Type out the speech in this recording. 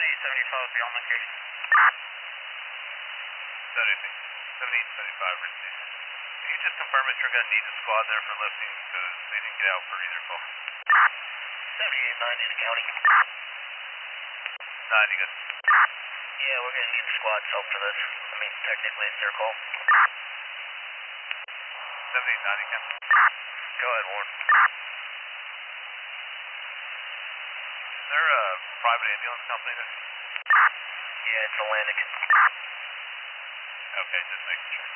7875 beyond location. 7875 Ritzy. Can you just confirm if you're going to need a squad there for lifting because they didn't get out for either call? 7890 the county. 90, good. Yeah, we're going to need the squad's help for this. I mean, technically it's their call. 7890, Ken. Go ahead, Warren. Is there a private ambulance company there? Yeah, it's Atlantic. Okay, just making sure.